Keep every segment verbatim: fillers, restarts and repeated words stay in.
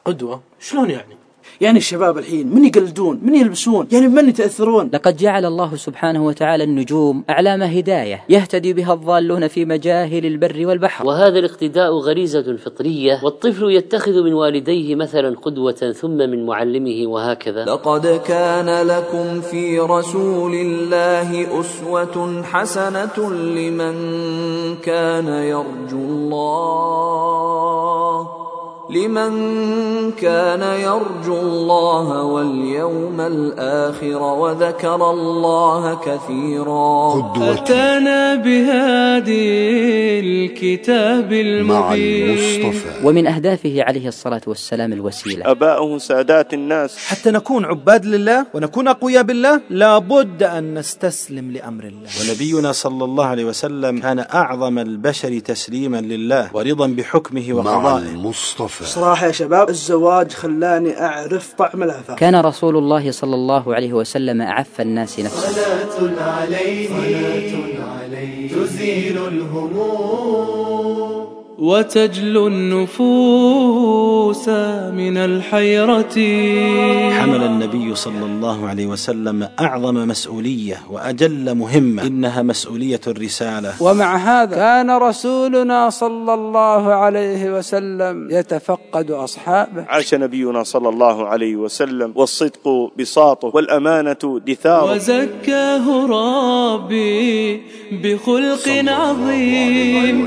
قدوة؟ شلون يعني؟ يعني الشباب الحين من يقلدون، من يلبسون، يعني من يتأثرون. لقد جعل الله سبحانه وتعالى النجوم أعلام هداية يهتدي بها الضالون في مجاهل البر والبحر، وهذا الاقتداء غريزة فطرية، والطفل يتخذ من والديه مثلا قدوة ثم من معلمه وهكذا. لقد كان لكم في رسول الله أسوة حسنة لمن كان يرجو الله لمن كان يرجو الله واليوم الآخر وذكر الله كثيرا. أتانا بهادي الكتاب المبين. ومن أهدافه عليه الصلاة والسلام الوسيلة. أباؤه سادات الناس. حتى نكون عباد لله ونكون أقوياء بالله لابد أن نستسلم لأمر الله. ونبينا صلى الله عليه وسلم كان أعظم البشر تسليما لله ورضا بحكمه وقضائه. صراحة يا شباب الزواج خلاني أعرف طعم العفاف. كان رسول الله صلى الله عليه وسلم أعف الناس نفسه. صلاة عليه تزيل الهموم وتجلو النفوس من الحيرة. حمل النبي صلى الله عليه وسلم أعظم مسؤولية وأجل مهمة، إنها مسؤولية الرسالة. ومع هذا كان رسولنا صلى الله عليه وسلم يتفقد أصحابه. عاش نبينا صلى الله عليه وسلم والصدق بساطه والأمانة دثاره. وزكاه ربي بخلق عظيم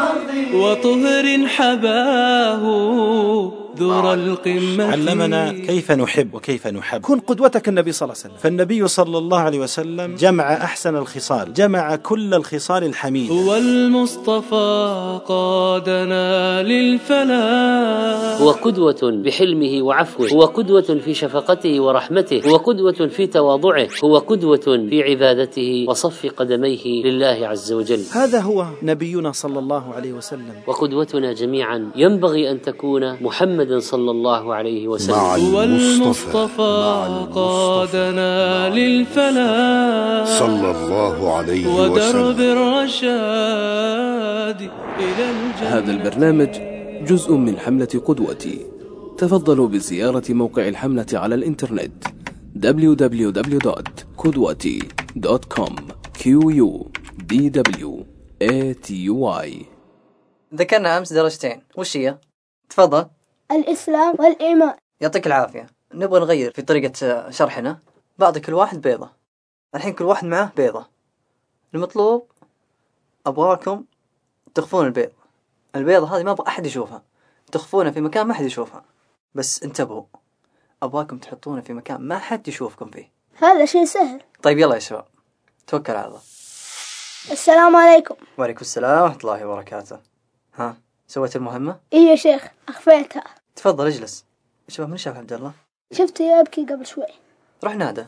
وطهر حباه ذور القمة. علمنا كيف نحب وكيف نحب. كن قدوتك النبي صلى الله عليه وسلم. فالنبي صلى الله عليه وسلم جمع أحسن الخصال، جمع كل الخصال الحميدة. هو المصطفى قادنا للفلاح. هو قدوة بحلمه وعفوه، هو قدوة في شفقته ورحمته، هو قدوة في تواضعه، هو قدوة في عبادته وصف قدميه لله عز وجل. هذا هو نبينا صلى الله عليه وسلم. وقدوتنا جميعا ينبغي أن تكون محمد صلى الله عليه وسلم. هو المصطفى قادنا للفلاح صلى الله عليه وسلم ودرب الرشاد إلى الجنة. هذا البرنامج جزء من حملة قدوتي. تفضلوا بزيارة موقع الحملة على الإنترنت دبليو دبليو دبليو دوت قدوتي دوت كوم. كيو يو دي دبليو إيه تي واي. ذكرنا أمس درجتين، وش هي؟ تفضل. الإسلام والإيمان. يعطيك العافية. نبغى نغير في طريقة شرحنا، بعد كل واحد بيضة. الحين كل واحد معه بيضة. المطلوب أبغاكم تخفون البيض. البيضة هذه ما أبغى أحد يشوفها، تخفونها في مكان ما أحد يشوفها. بس انتبهوا، أبغاكم تحطونها في مكان ما حد يشوفكم فيه. هذا شيء سهل. طيب يلا يا شباب، توكل على الله. السلام عليكم. وعليكم السلام ورحمة الله وبركاته. ها سويت المهمة؟ إيه يا شيخ أخفيتها. تفضل اجلس. شباب من شاف عبد الله؟ شفته يبكي قبل شوي. روح نادى.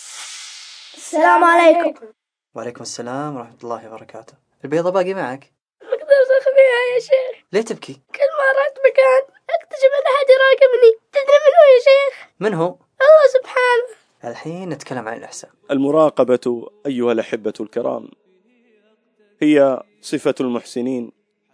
السلام عليكم. وعليكم السلام ورحمة الله وبركاته. البيضة باقي معك؟ ما أقدر أخفيها يا شيخ. ليه تبكي؟ كل ما رحت مكان أكتشف أن أحد يراقبني. تدري من هو يا شيخ؟ من هو؟ الله سبحانه. الحين نتكلم عن الإحسان. المراقبة أيها الأحبة الكرام هي صفة المحسنين،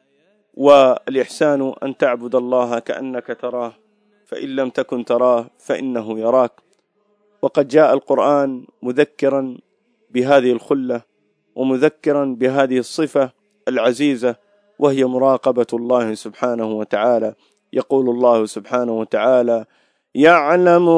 والإحسان أن تعبد الله كأنك تراه، فإن لم تكن تراه فإنه يراك. وقد جاء القرآن مذكرا بهذه الخلة ومذكرا بهذه الصفة العزيزة، وهي مراقبة الله سبحانه وتعالى. يقول الله سبحانه وتعالى: يعلم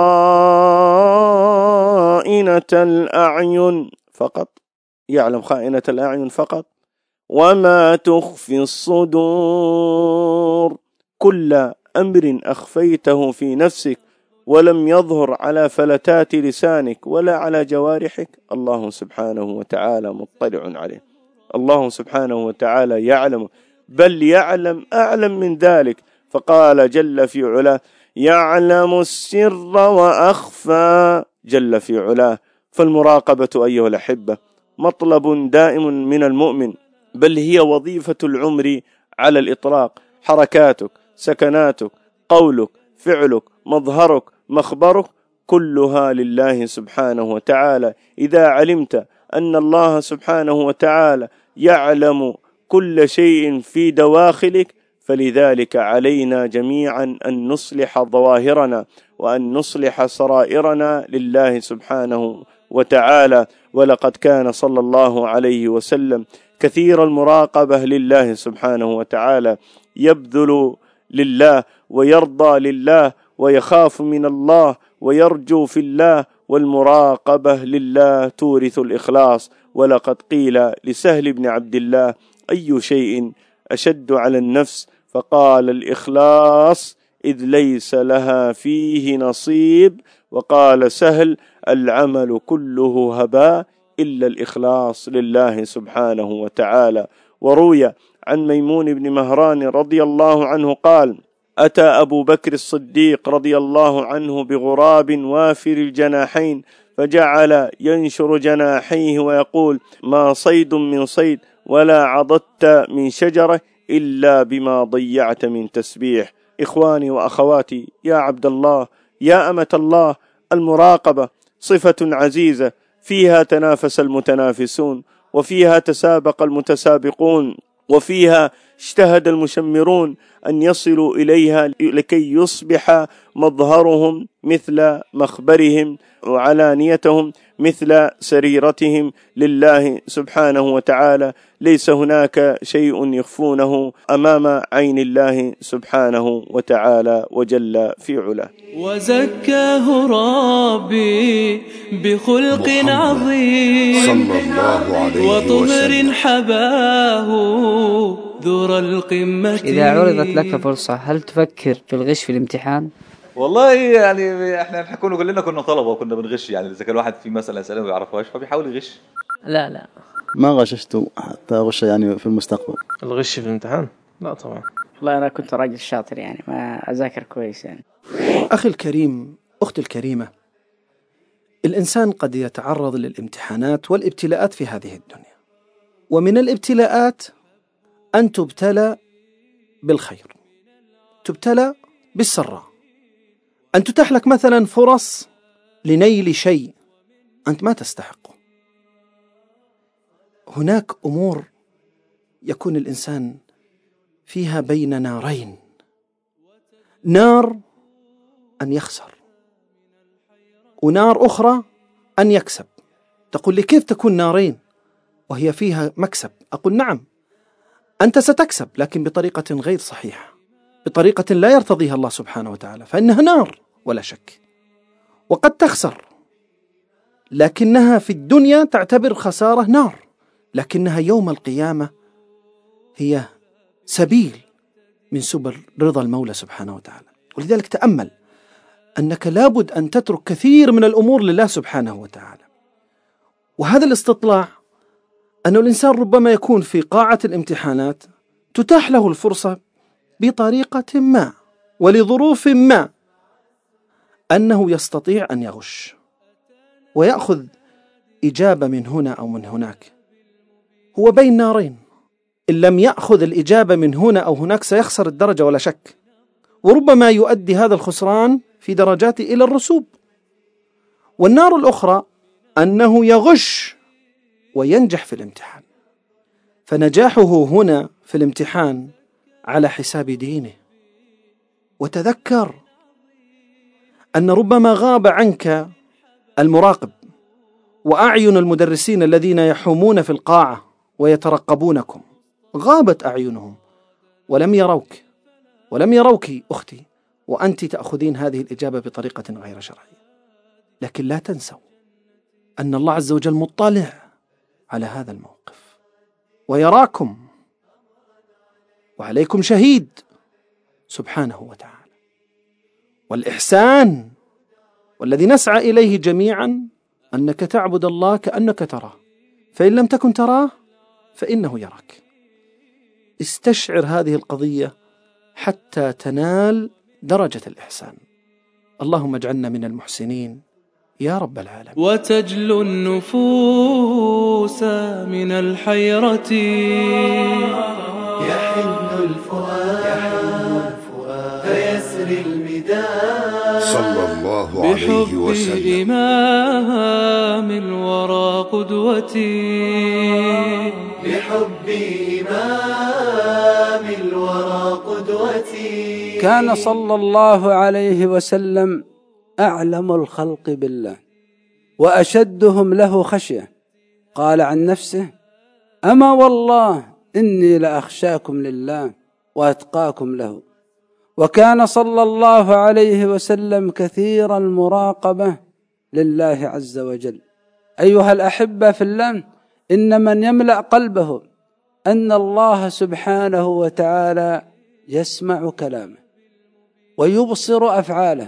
خائنة الأعين فقط، يعلم خائنة الأعين فقط، وما تخفي الصدور. كل أمر أخفيته في نفسك ولم يظهر على فلتات لسانك ولا على جوارحك، الله سبحانه وتعالى مطلع عليه. الله سبحانه وتعالى يعلم، بل يعلم أعلم من ذلك، فقال جل في علاه: يعلم السر وأخفى، جل في علاه. فالمراقبة أيها الأحبة مطلب دائم من المؤمن، بل هي وظيفة العمر على الإطلاق. حركاتك، سكناتك، قولك، فعلك، مظهرك، مخبرك، كلها لله سبحانه وتعالى. إذا علمت أن الله سبحانه وتعالى يعلم كل شيء في دواخلك فلذلك علينا جميعا أن نصلح ظواهرنا وأن نصلح سرائرنا لله سبحانه وتعالى. ولقد كان صلى الله عليه وسلم كثير المراقبة لله سبحانه وتعالى، يبذل لله ويرضى لله ويخاف من الله ويرجو في الله، والمراقبة لله تورث الإخلاص. ولقد قيل لسهل بن عبد الله: أي شيء أشد على النفس؟ فقال: الإخلاص، إذ ليس لها فيه نصيب. وقال سهل: العمل كله هباء إلا الإخلاص لله سبحانه وتعالى. وروي عن ميمون بن مهران رضي الله عنه قال: أتى أبو بكر الصديق رضي الله عنه بغراب وافر الجناحين، فجعل ينشر جناحيه ويقول: ما صيد من صيد ولا عضدت من شجرة إلا بما ضيعت من تسبيح. إخواني وأخواتي، يا عبد الله، يا أمة الله، المراقبة صفة عزيزة فيها تنافس المتنافسون، وفيها تسابق المتسابقون، وفيها اجتهد المشمرون أن يصلوا إليها لكي يصبح مظهرهم مثل مخبرهم وعلانيتهم مثل سريرتهم لله سبحانه وتعالى. ليس هناك شيء يخفونه أمام عين الله سبحانه وتعالى وجل في علاه. وزكاه ربي بخلق عظيم صلى الله عليه وطهر حباه ذر القمة. إذا عرضت لك فرصة هل تفكر في الغش في الامتحان؟ والله يعني احنا نكون كلنا كنا طلبة وكنا بنغش، يعني إذا كان الواحد في مسألة سلام ما يعرفهاش فبيحاول يغش. لا لا ما غششت حتى أغش يعني في المستقبل. الغش في الامتحان؟ لا طبعا. والله أنا كنت راجل شاطر يعني ما أذاكر كويس يعني. أخي الكريم، أختي الكريمة، الإنسان قد يتعرض للامتحانات والابتلاءات في هذه الدنيا، ومن الابتلاءات أن تبتلى بالخير، تبتلى بالسراء، أن تتاح لك مثلا فرص لنيل شيء أنت ما تستحقه. هناك أمور يكون الإنسان فيها بين نارين، نار أن يخسر ونار أخرى أن يكسب. تقول لي كيف تكون نارين وهي فيها مكسب؟ أقول نعم، أنت ستكسب لكن بطريقة غير صحيحة، بطريقة لا يرتضيها الله سبحانه وتعالى، فإنها نار ولا شك. وقد تخسر لكنها في الدنيا تعتبر خسارة نار، لكنها يوم القيامة هي سبيل من سبل رضا المولى سبحانه وتعالى. ولذلك تأمل أنك لابد أن تترك كثير من الأمور لله سبحانه وتعالى. وهذا الاستطلاع أن الإنسان ربما يكون في قاعة الامتحانات تتاح له الفرصة بطريقة ما ولظروف ما أنه يستطيع أن يغش ويأخذ إجابة من هنا أو من هناك، هو بين نارين. إن لم يأخذ الإجابة من هنا أو هناك سيخسر الدرجة ولا شك، وربما يؤدي هذا الخسران في درجاته إلى الرسوب. والنار الأخرى أنه يغش وينجح في الامتحان، فنجاحه هنا في الامتحان على حساب دينه. وتذكر أن ربما غاب عنك المراقب وأعين المدرسين الذين يحومون في القاعة ويترقبونكم، غابت أعينهم ولم يروك ولم يروك أختي، وأنت تأخذين هذه الإجابة بطريقة غير شرعية. لكن لا تنسوا أن الله عز وجل مطلع على هذا الموقف ويراكم وعليكم شهيد سبحانه وتعالى. والإحسان والذي نسعى إليه جميعا أنك تعبد الله كأنك تراه، فإن لم تكن تراه فإنه يراك. استشعر هذه القضية حتى تنال درجة الإحسان. اللهم اجعلنا من المحسنين يا رب العالمين. وتجلو النفوس من الحيرة، يحن الفؤاد فيسري المداد صلى الله عليه وسلم. بحب إمام الورى قدوتي، بحب إمام الورى قدوتي. كان صلى الله عليه وسلم أعلم الخلق بالله وأشدهم له خشية. قال عن نفسه: أما والله إني لأخشاكم لله وأتقاكم له. وكان صلى الله عليه وسلم كثير المراقبة لله عز وجل. أيها الأحبة في الله، إن من يملأ قلبه أن الله سبحانه وتعالى يسمع كلامه ويبصر أفعاله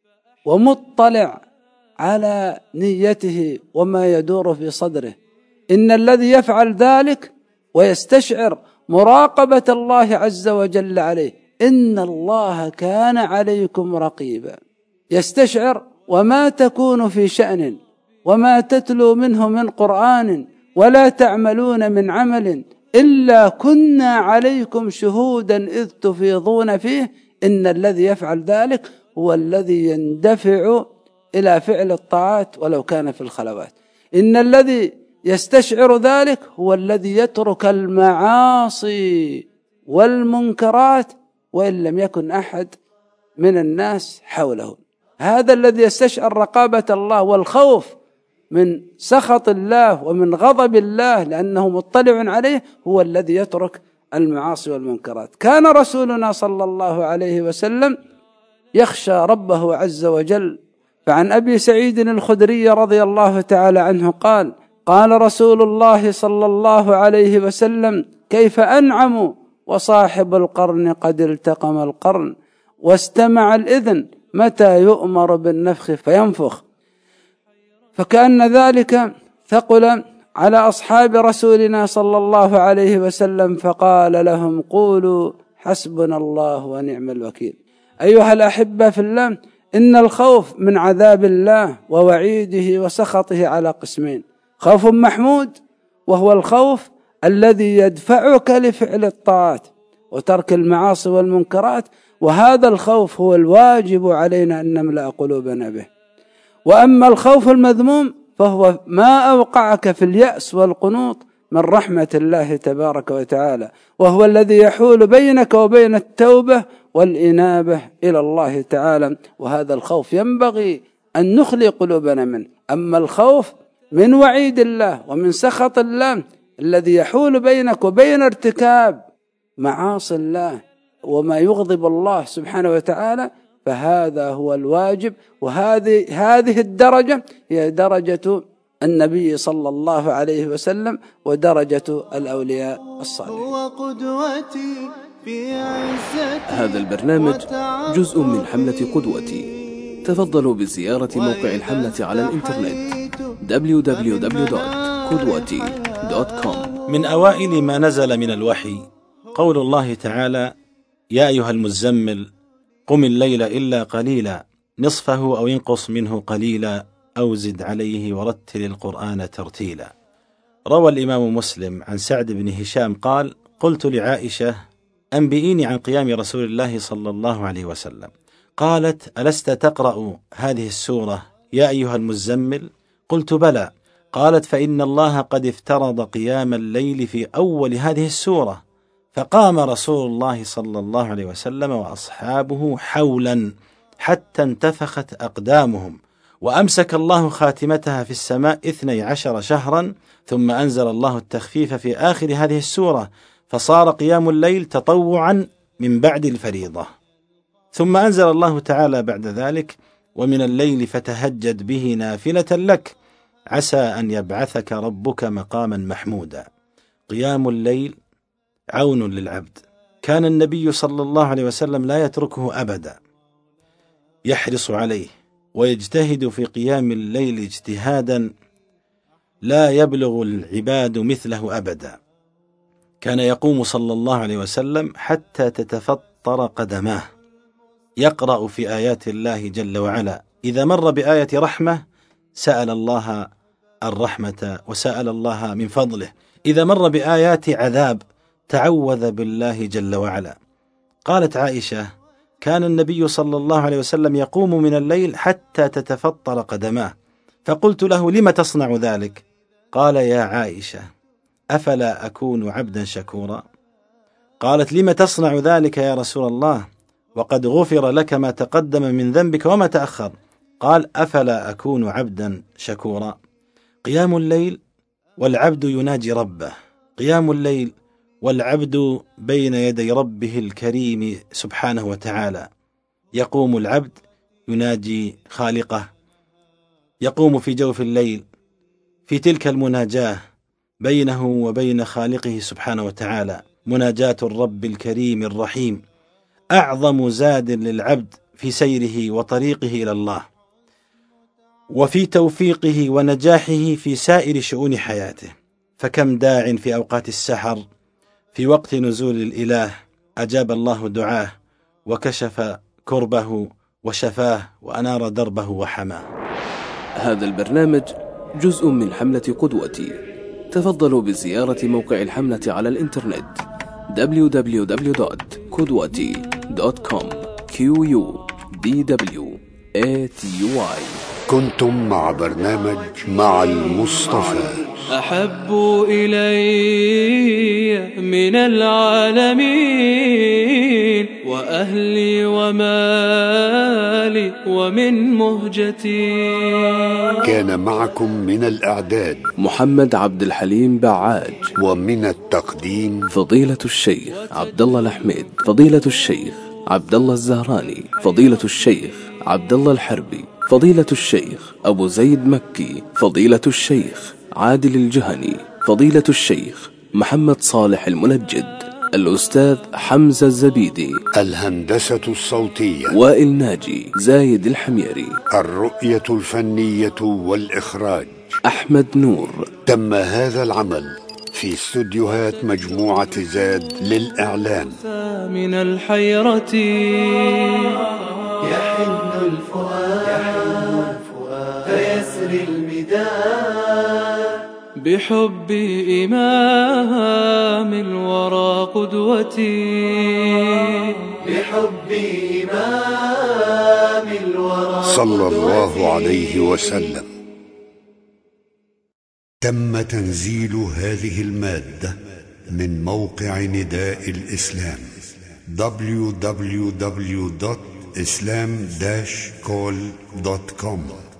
ومطلع على نيته وما يدور في صدره، إن الذي يفعل ذلك ويستشعر مراقبة الله عز وجل عليه، إن الله كان عليكم رقيبا، يستشعر وما تكون في شأن وما تتلو منه من قرآن ولا تعملون من عمل إلا كنا عليكم شهودا إذ تفيضون فيه، إن الذي يفعل ذلك هو الذي يندفع إلى فعل الطاعات ولو كان في الخلوات. إن الذي يستشعر ذلك هو الذي يترك المعاصي والمنكرات وإن لم يكن أحد من الناس حوله. هذا الذي يستشعر رقابة الله والخوف من سخط الله ومن غضب الله لأنه مطلع عليه هو الذي يترك المعاصي والمنكرات. كان رسولنا صلى الله عليه وسلم يخشى ربه عز وجل. فعن أبي سعيد الخدري رضي الله تعالى عنه قال: قال رسول الله صلى الله عليه وسلم: كيف أنعم وصاحب القرن قد التقم القرن واستمع الإذن متى يؤمر بالنفخ فينفخ. فكأن ذلك ثقل على أصحاب رسولنا صلى الله عليه وسلم، فقال لهم: قولوا حسبنا الله ونعم الوكيل. أيها الأحبة في الله، إن الخوف من عذاب الله ووعيده وسخطه على قسمين: خوف محمود وهو الخوف الذي يدفعك لفعل الطاعات وترك المعاصي والمنكرات، وهذا الخوف هو الواجب علينا أن نملأ قلوبنا به. وأما الخوف المذموم فهو ما أوقعك في اليأس والقنوط من رحمة الله تبارك وتعالى، وهو الذي يحول بينك وبين التوبة والإنابة إلى الله تعالى، وهذا الخوف ينبغي أن نخلي قلوبنا منه. أما الخوف من وعيد الله ومن سخط الله الذي يحول بينك وبين ارتكاب معاصي الله وما يغضب الله سبحانه وتعالى، فهذا هو الواجب. وهذه هذه الدرجة هي درجة النبي صلى الله عليه وسلم ودرجة الأولياء الصالحين. هذا البرنامج جزء من حملة قدوتي. تفضلوا بزيارة موقع الحملة على الإنترنت دبليو دبليو دبليو دوت قدوتي دوت كوم. من أوائل ما نزل من الوحي قول الله تعالى: يا أيها المزمل قم الليل إلا قليلا نصفه أو ينقص منه قليلا أو زد عليه ورتل القرآن ترتيلا. روى الإمام مسلم عن سعد بن هشام قال: قلت لعائشة: أنبئيني عن قيام رسول الله صلى الله عليه وسلم. قالت: ألست تقرأ هذه السورة يا أيها المزمل؟ قلت: بلى. قالت: فإن الله قد افترض قيام الليل في أول هذه السورة، فقام رسول الله صلى الله عليه وسلم وأصحابه حولا حتى انتفخت أقدامهم، وأمسك الله خاتمتها في السماء اثني عشر شهرا، ثم أنزل الله التخفيف في آخر هذه السورة، فصار قيام الليل تطوعا من بعد الفريضة. ثم أنزل الله تعالى بعد ذلك: ومن الليل فتهجد به نافلة لك عسى أن يبعثك ربك مقاما محمودا. قيام الليل عون للعبد، كان النبي صلى الله عليه وسلم لا يتركه أبدا، يحرص عليه ويجتهد في قيام الليل اجتهادا لا يبلغ العباد مثله أبدا. كان يقوم صلى الله عليه وسلم حتى تتفطر قدماه، يقرأ في آيات الله جل وعلا، إذا مر بآية رحمة سأل الله الرحمة وسأل الله من فضله، إذا مر بآيات عذاب تعوذ بالله جل وعلا. قالت عائشة: كان النبي صلى الله عليه وسلم يقوم من الليل حتى تتفطر قدماه، فقلت له: لم تصنع ذلك؟ قال: يا عائشة، أفلا أكون عبدا شكورا؟ قالت: لم تصنع ذلك يا رسول الله وقد غفر لك ما تقدم من ذنبك وما تأخر؟ قال: أفلا أكون عبدا شكورا. قيام الليل والعبد يناجي ربه، قيام الليل والعبد بين يدي ربه الكريم سبحانه وتعالى. يقوم العبد يناجي خالقه، يقوم في جوف الليل في تلك المناجاة بينه وبين خالقه سبحانه وتعالى، مناجاة الرب الكريم الرحيم أعظم زاد للعبد في سيره وطريقه إلى الله، وفي توفيقه ونجاحه في سائر شؤون حياته. فكم داع في أوقات السحر في وقت نزول الإله أجاب الله دعاه وكشف كربه وشفاه وأنار دربه وحماه. هذا البرنامج جزء من حملة قدوتي. تفضلوا بزيارة موقع الحملة على الإنترنت دبليو دبليو دبليو دوت قدوتي دوت كوم كيو يو دي دبليو إيه تي يو واي. كنتم مع برنامج مع المصطفى. أحب إلي من العالمين وأهلي ومالي ومن مهجتي. كان معكم من الإعداد محمد عبد الحليم بعاج، ومن التقديم فضيلة الشيخ عبد الله الحميد، فضيلة الشيخ عبد الله الزهراني، فضيلة الشيخ عبد الله الحربي، فضيلة الشيخ أبو زيد مكي، فضيلة الشيخ عادل الجهني، فضيلة الشيخ محمد صالح المنجد، الأستاذ حمزة الزبيدي، الهندسة الصوتية وائل ناجي، زايد الحميري، الرؤية الفنية والإخراج أحمد نور. تم هذا العمل في استوديوهات مجموعة زاد للإعلام. من الحيرة يحن الفؤاد فيسري المداد بحب إمام الورى قدوتي، بحب إمام الورى صلى الله عليه وسلم. تم تنزيل هذه المادة من موقع نداء الإسلام دبليو دبليو دبليو دوت إسلام داش كول دوت كوم.